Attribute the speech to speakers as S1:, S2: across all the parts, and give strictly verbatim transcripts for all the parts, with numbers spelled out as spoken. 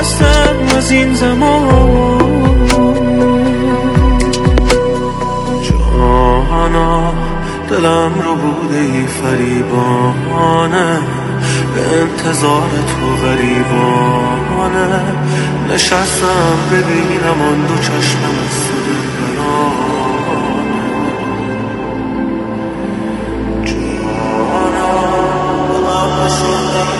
S1: خستم از این زمان. جانا دلم رو بوده ای فریبانه، به انتظار تو غریبانه نشستم ببینم آن دو چشمم از صدر برانه. جانا دلم بشنده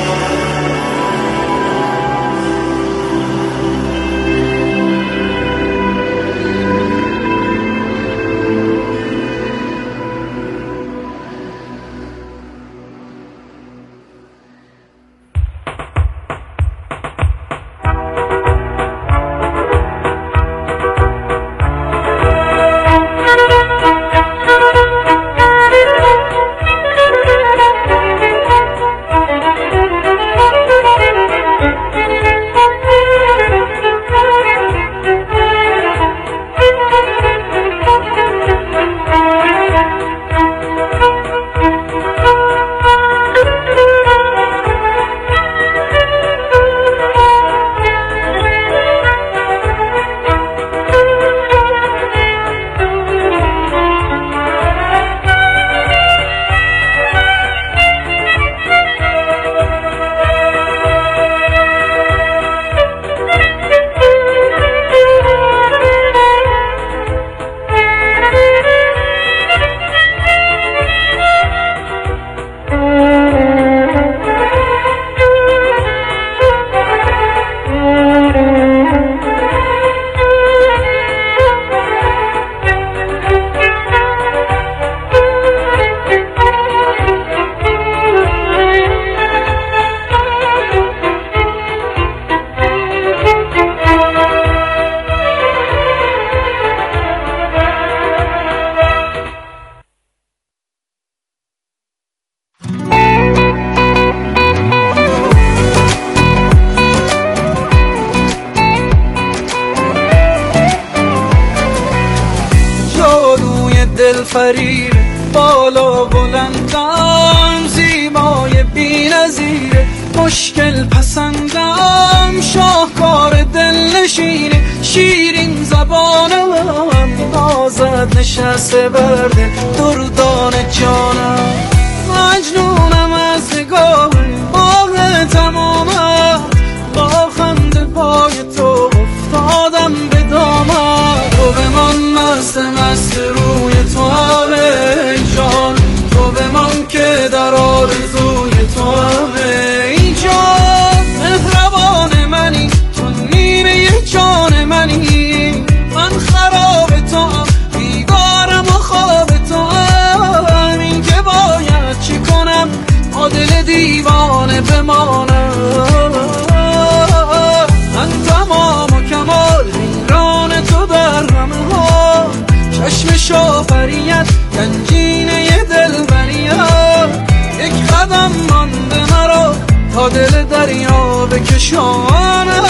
S2: دل فریر بالا بلندم، زیبای بی نظیر مشکل پسندم، شاهکار دل نشینه شیرین زبانم، نازد نشسته برده دردان جانم، مجنونم از نگاه باغ تمامم، با خنده پای تو افتادم به دامم، تو بمان مست مست روی تو همه جان، تو بمان که در آرزوی تو همه جان، مهربان منی تو نیمه جان منی، من خراب تو هم بیدارم و خواب تو هم، این که باید چی کنم با دل دیوانه بمانم، من تمام و کمال حیران تو در همه ها، چشم شافریت گنجینه دلبریت، یک قدم مانده مرا تا دل دریا بکشانم.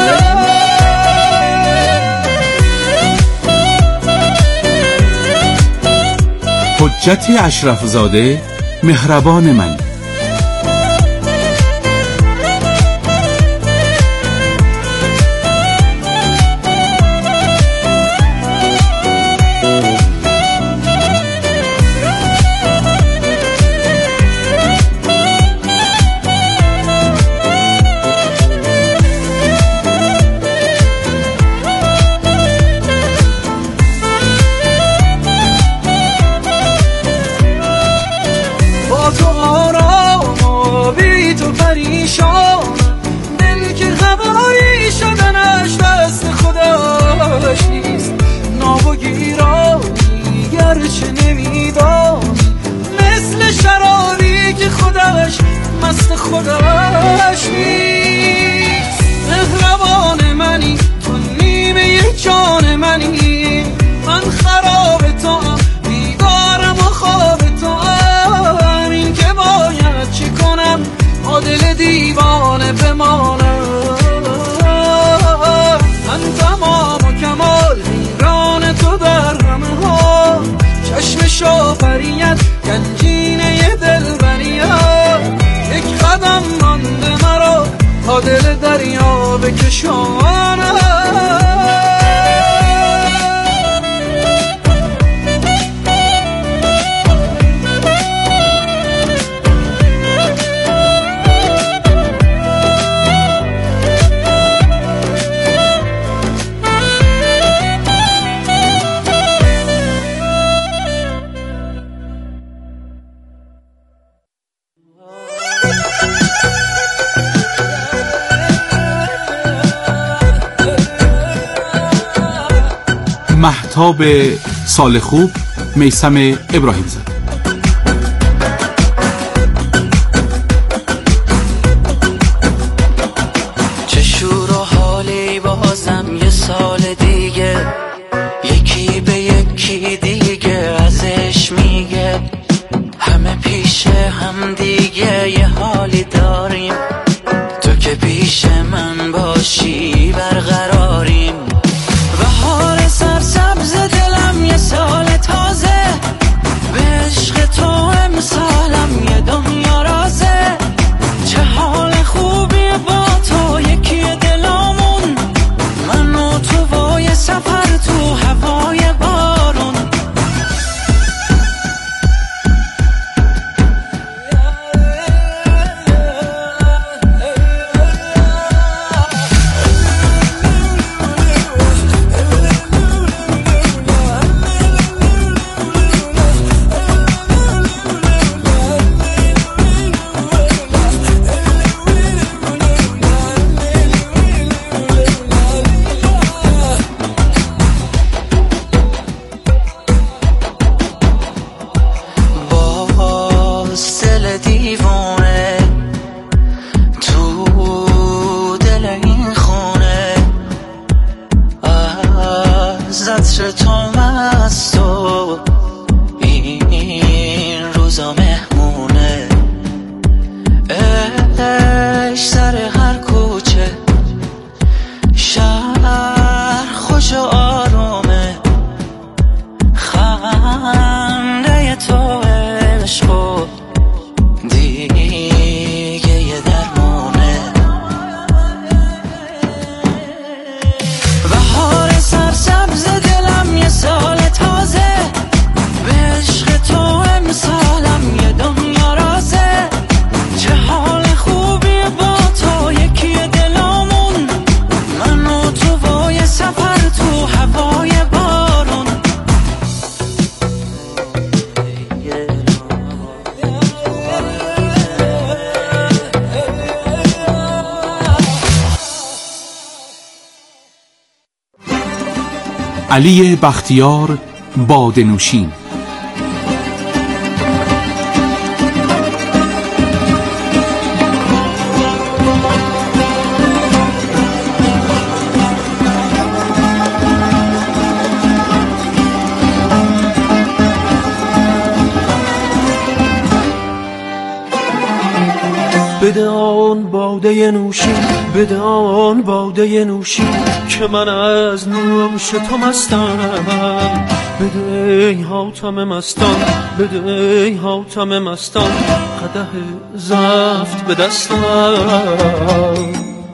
S3: حجتی اشرف زاده، مهربان من.
S2: تو آرام و بی تو پریشان، دل که خبری شدنش دست خودش نیست، ناب و گیرانی گرچه نمیدانی، مثل شرابی که خودش مست خودش نیست، مهربان منی تو نیمه جان منی، من خراب تو هم بیدارم و خواب تو هم، این که باید چی کنم با دل دیوانه بمانم، من تمام و کمال حیران تو در همه ها، چشم شافریت گنجینه دلبریت، یک قدم مانده مرا تا دل دریا بکشانم.
S3: مهتاب سال خوب، میثم ابراهیم زاده.
S4: چه شور و حالی بازم یه سال دیگه، یکی به یکی دیگه ازش میگه، همه پیش هم دیگه یه حالی داریم، تو که پیش من باشی برقراریم. بهار سرسبز دلم یه سال تازه، به عشق تو امسالم یه دنیا رازه. چه حال خوبی با تو یکی دلامون، من و تو وای سفر تو هوای بارون.
S3: علی بختیار، باده نوشین.
S1: بده آن باده نوشین، بده آن باده نوشین که من از نوش تو مستم. بده ای حاتم مستان، بده ای حاتم مستان، قدح زفت به دستم.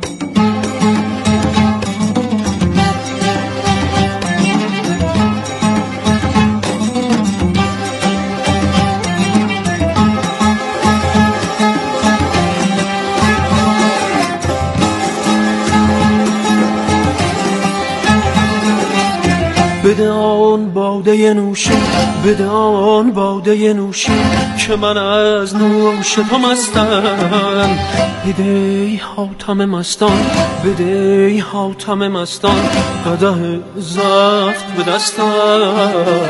S1: بده آن باده نوشین، بده آن باده نوشین که من از نوش تو مستم. بده ای حاتم مستان، بده ای حاتم مستان، قدح زفت به دستم.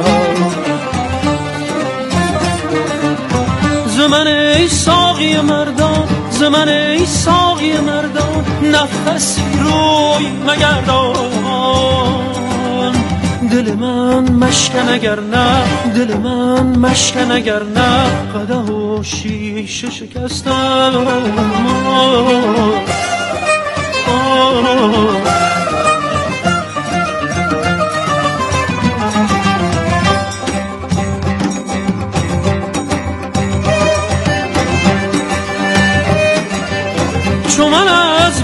S1: زمن ای ساقی مردان، زمن ای ساقی مردان، نفسی روی مگردان. دل من مشکن اگر نه، دل من مشکن اگر نه، قدح و شیشه شکستم. چون من از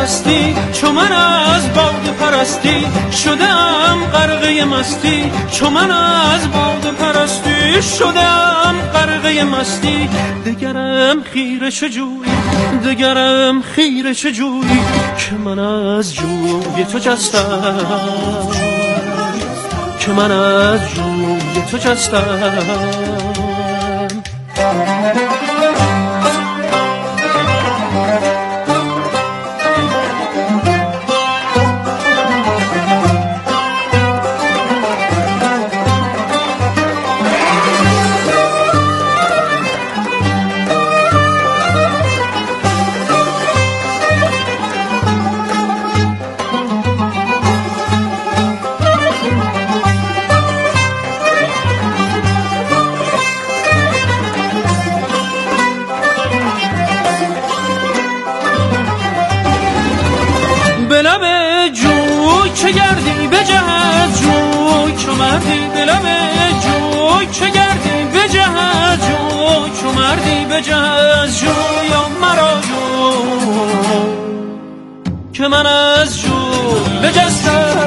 S1: پرستی، چو من از باده پرستی شدم غرقه مستی، چو من از باده پرستی شدم غرقه مستی. دگرم خیره چه جویی، دگرم خیره چه جویی که من از جوی تو جستم، که من از جوی تو جستم. به لب جوی چه گردی بجهد جوی چو مردی، به لب جوی چه گردی بجهد جوی چو مردی، بجهد جوی یا مرا جوی که من از جوی بجستم،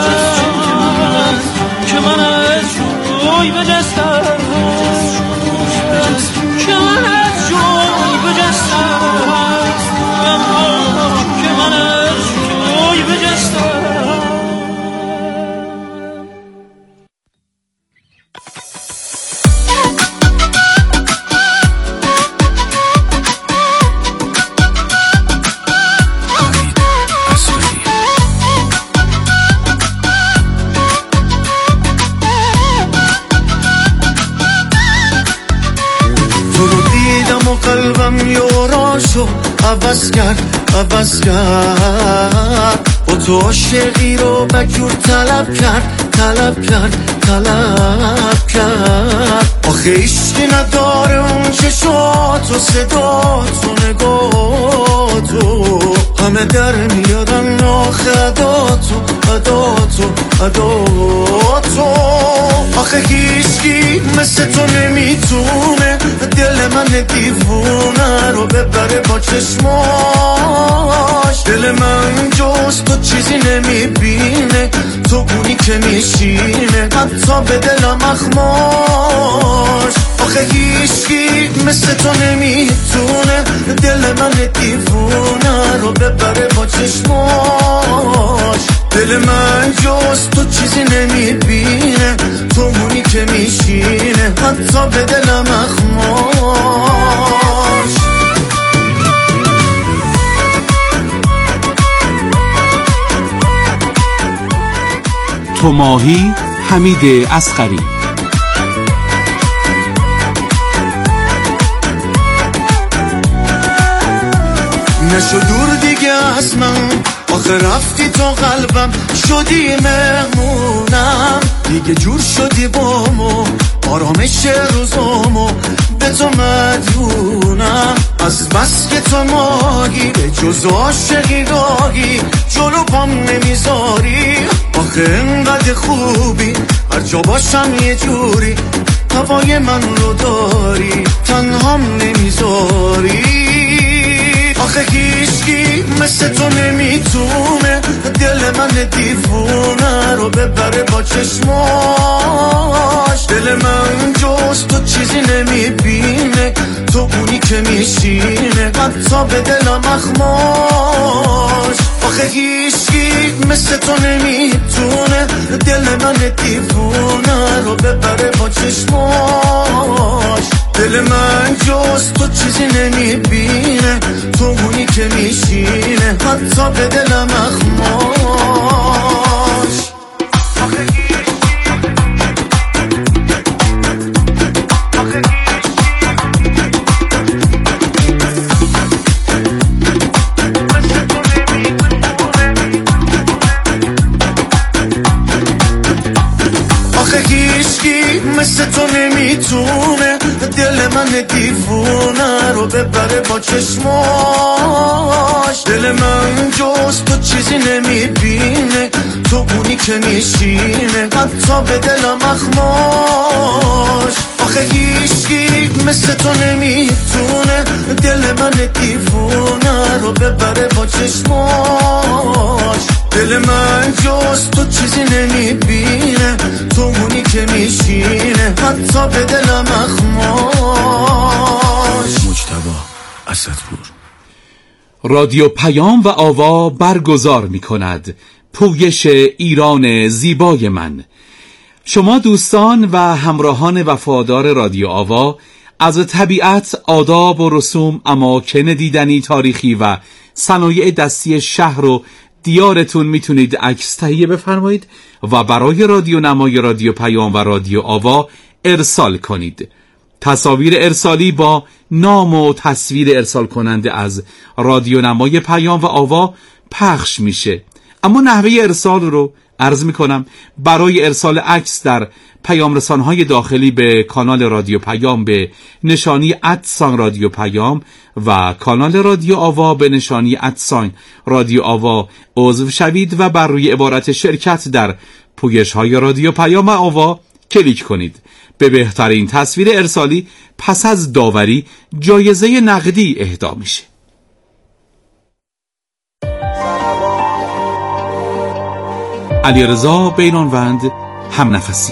S1: که من از جوی بجستم، که من از جوی بجستم، که من از جوی بجستم.
S5: قلبم یاراشو عوض کرد عوض کرد، با تو عاشقی رو بجور طلب کرد طلب کرد طلب کرد. آخه عشقی نداره اون چشات و صدات و نگات و همه در میادن آخه عداتو عداتو عداتو. آخه هیچکی مثل تو نمیتونه دل من دیوونه رو ببره با چشماش. دل من جز تو چیزی نمیبینه، تو اونی که میشینه حتی به دلم اخماش. آخه هیچکی مثل تو نمیتونه دل من دیوونه رو ببره با چشماش. دل من جز تو چیزی نمیبینه، تو اونی که میشینه حتی به دلم اخماش.
S3: تو ماهی حمید اصغری.
S5: نشو دور دیگه از من، آخه رفتی تو قلبم شدی مهمونم. دیگه جور شدی بامو آرامش روزامو به تو مدیونم. از بس که تو ماهی به جز عاشقی راهی جلو پام نمیذاری. آخه انقدر خوبی هر جا باشم یه جوری هوای من رو داری تنهام نمیذاری. آخه هیچکی مثل تو نمیتونه دل من دیوونه رو ببره با چشماش. دل من جز تو چیزی نمیبینه، تو اونی که میشینه حتی به دلم اخماش. آخه هیچکی مثل تو نمیتونه دل من دیوونه رو ببره با چشماش. دل من جز تو چیزی نمیبینه، تو اونی که میشینه حتی به دلم اخماش. آخه هیچکی مثل تو نمیتونه دل من دیوونه رو ببره با چشماش. دل من جز تو چیزی نمیبینه، تو اونی که میشینه حتی به دلم اخماش. آخه هیچکی مثل تو نمیتونه دل من دیوونه رو ببره با چشماش. دل من جز تو چیزی نمیبینه، تو اونی که میشینه حتی به دلم اخماش. مجتبی اسدپور.
S3: رادیو پیام و آوا برگزار می کند پویش ایران زیبای من. شما دوستان و همراهان وفادار رادیو آوا از طبیعت، آداب و رسوم، اماکن دیدنی تاریخی و صنایع دستی شهر و دیارتون میتونید عکس تهیه بفرمایید و برای رادیو نمای رادیو پیام و رادیو آوا ارسال کنید. تصاویر ارسالی با نام و تصویر ارسال کننده از رادیو نمای پیام و آوا پخش میشه. اما نحوه ارسال رو عرض میکنم. برای ارسال عکس در پیام رسانهای داخلی به کانال رادیو پیام به نشانی ادسان رادیو پیام و کانال رادیو آوا به نشانی ادسان رادیو آوا عضو شوید و بر روی عبارت شرکت در پویش های رادیو پیام و آوا کلیک کنید. به بهترین تصویر ارسالی پس از داوری جایزه نقدی اهدا میشه. علیرضا بیرانوند، هم نفسی.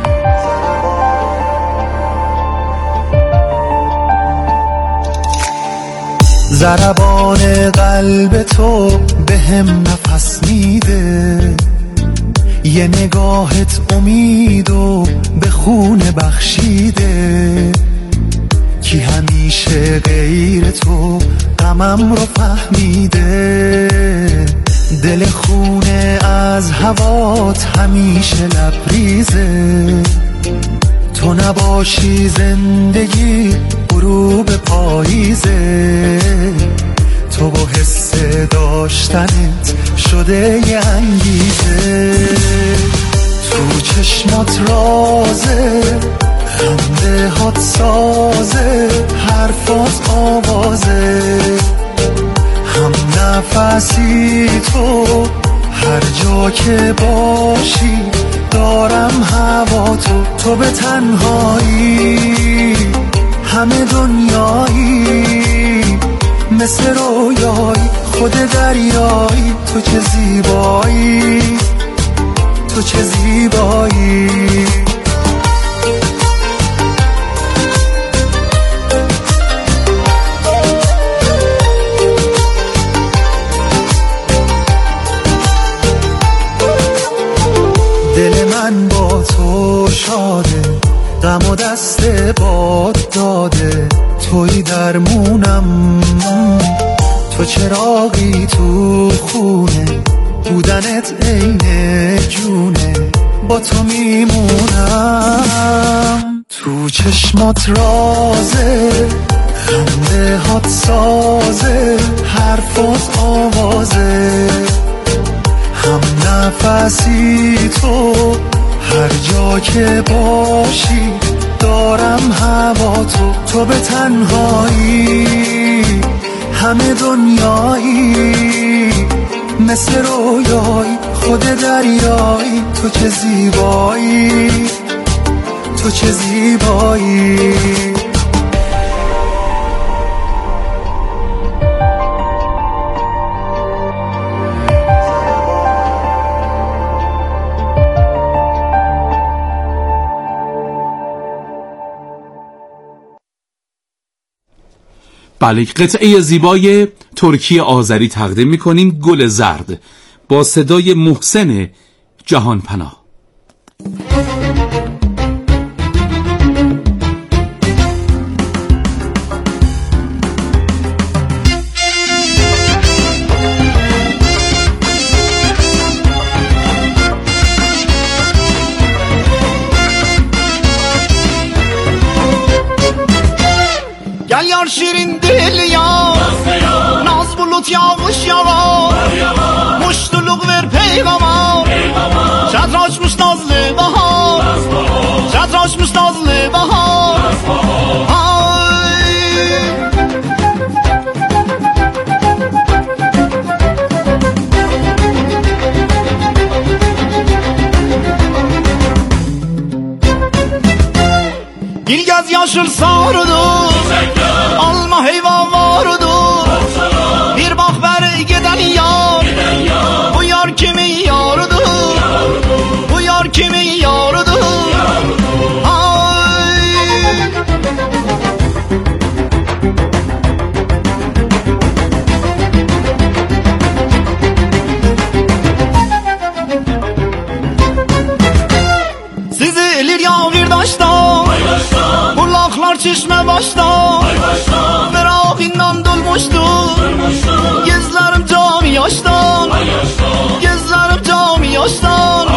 S6: ضربان قلب تو به هم نفس میده، یه نگاهت امید و به خون بخشیده. کی همیشه غیر تو غمم رو فهمیده، دل خونه از هوات همیشه لبریزه. تو نباشی زندگی غروب پاییزه، تو با حس داشتنت شده یه انگیزه. تو چشمات رازه، خنده هات سازه، حرفات آوازه، هم نفسی تو هر جا که باشی دارم هوا تو. تو به تنهایی همه دنیایی، مثل رویایی خود دریایی. تو چه زیبایی، تو چه زیبایی. دل من با تو شاده، غم و دست باد داده. توی درمونم، تو چراغی تو خونه، بودنت عین جونه. با تو میمونم، تو چشمات رازه، خنده هات سازه، حرفات آوازه، هم نفسی تو هر جا که باشی دارم هوا تو. تو به تنهایی همه دنیایی، مثل رویایی خود دریایی. تو چه زیبایی، تو چه زیبایی.
S3: بله، قطعه زیبای ترکی آذری تقدیم میکنیم، گل زرد، با صدای محسن جهان پناه.
S2: گل یار شیرین دل یار ناز بلوت یاغوش یاغار مشتلوق ور پیغامار شدراج
S7: göz yaşıl sarıdır alma heyvan varıdır bir bak beri giden yar bu yar kimin yarıdır bu yar kimin yarıdır Sizilir yağır daştan Burlaklar çeşme baştan Ferahinden dolmuştur Gözlerim cami yaştan Gözlerim cami yaştan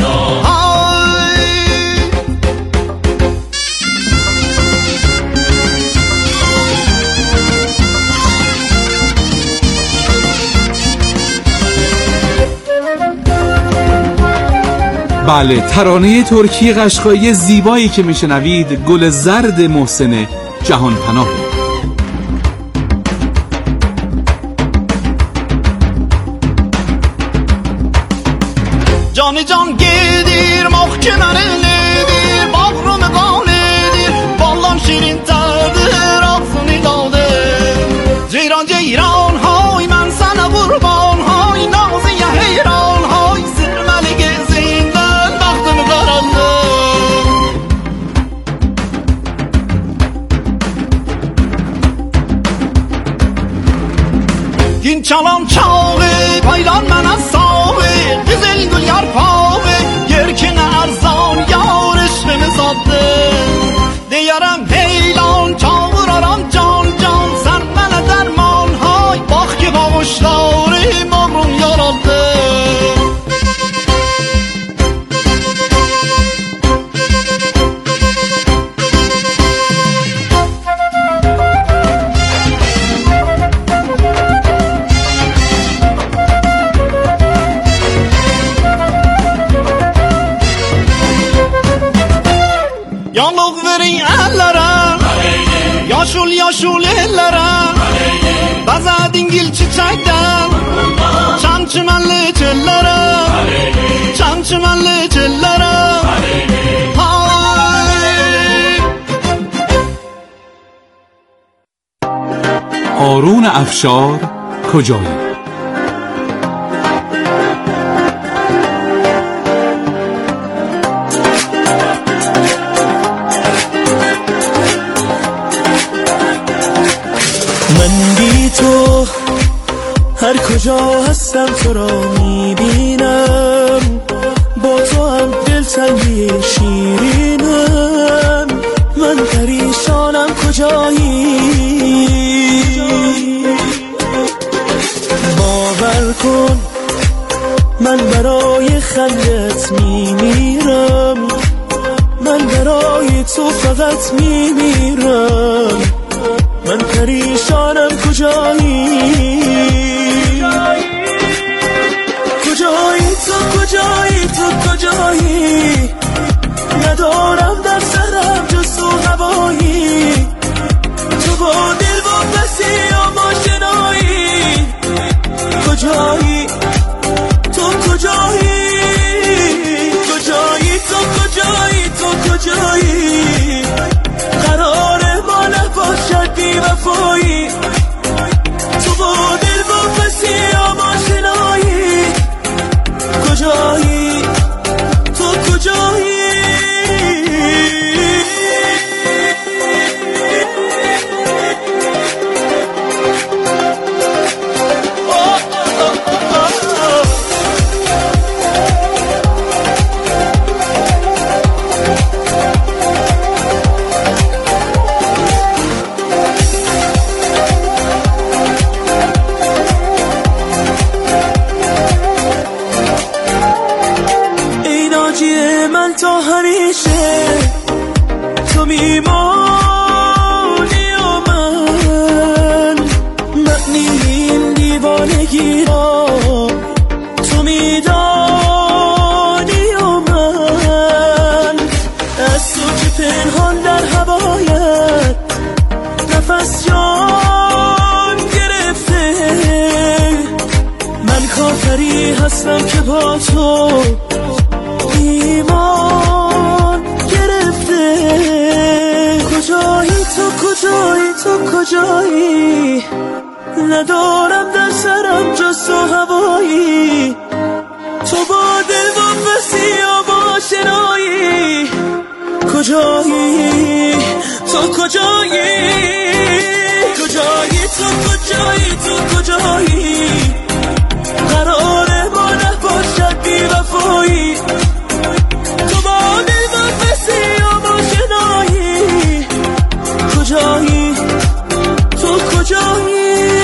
S3: بله، ترانه ترکی قشقایی زیبایی که میشنوید گل زرد محسن جهانپناه.
S7: جان جان گیدیر محکمن لیدیر باغرم قانیدیر بالام شیرین تردیر آفونی داده جیران جیران های من سنه قربان های نازی حیران های زرملی گزیندن بختم قرانده گین چالام چاقی پایلان من از ساقی güzel gül yarpağı yerkine arzan yar eşrimi sattı diyaram heylan çağıraram can can sen bana derman hay bak ki bağışlarım ömrüm yaraldı Yanlık verin ellere Yaşul yaşul ellere Baza dingil çiçekten Çam çimenli çöllere Çam çimenli çöllere
S3: آرون افشار کجایی؟
S6: من بی تو هر کجا هستم تو را میبینم با تو هم دلتنگی شیرینم من پریشانم کجایی باور کن من برای خندت میمیرم من برای تو فقط میمیرم من پریشانم کجایی کجایی تو کجایی تو کجایی ندارم در سرم جز تو هوایی تو با دل با بسی آماشنایی کجایی تو کجایی کجایی تو کجایی تو کجایی قرار ما نباشد بی وفایی تو با دل با بسی آماشنایی کجایی تو کجایی من تا همیشه تو میمانی و من معنی این دیوانگی را تو میدانی و من از تو که پنهان در هوایت نفس جان گرفته من کافری هستم که با تو ایمان گرفته کجایی؟ ندارم در سرم جز تو هوایی، تو با دل واپسی یا با شنایی. کجایی؟ تو کجایی؟ کجایی؟ تو کجایی؟ تو کجایی؟ قراره ما نباشد بی وفایی، تو با دل واپسی یا با شنایی. کجایی؟ تو کجایی؟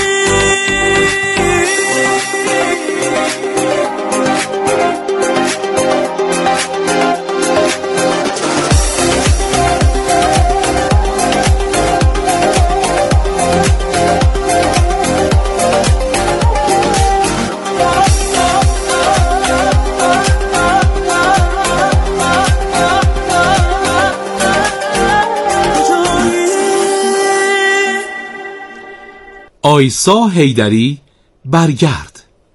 S3: آیسا حیدری برگرد.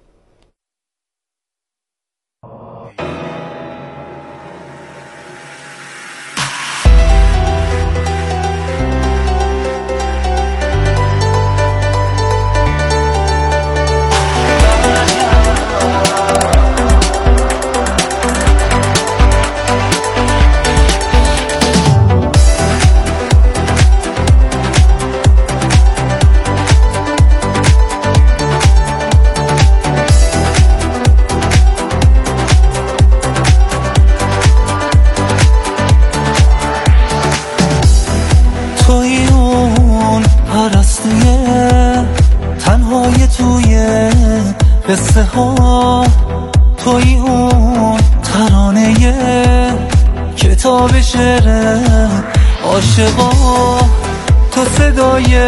S6: قصه ها توی اون ترانه کتاب شعر عاشقا، تو صدای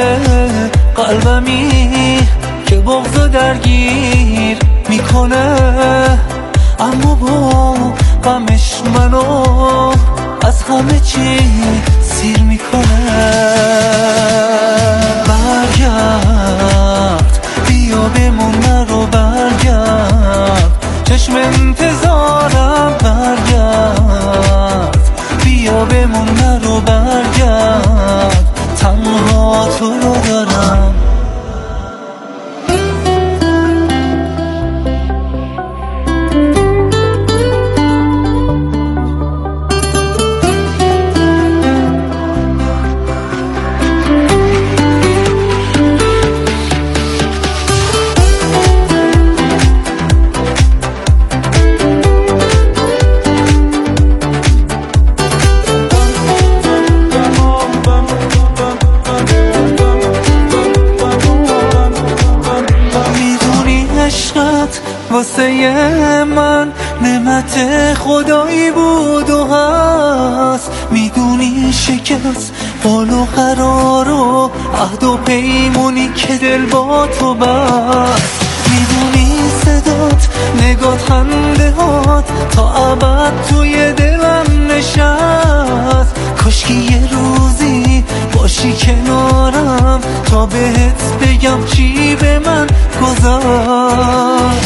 S6: قلبمی که بغضو درگیر میکنه، اما با غمش منو از همه چی سیر میکنه. برگرد بیا بمون نرو، برگرد چشم انتظارم، برگرد بیا بمون نرو، برگرد تنها تو رو دارم. واسه من نعمت خدایی بود و هست، میدونی شکست قول و قرار و عهد و پیمونی که دل با تو بست، میدونی صدات نگات خنده هات تا ابد توی دلم نشست. کاشکی یه روزی باشی کنارم تا بهت بگم چی به من گذشت.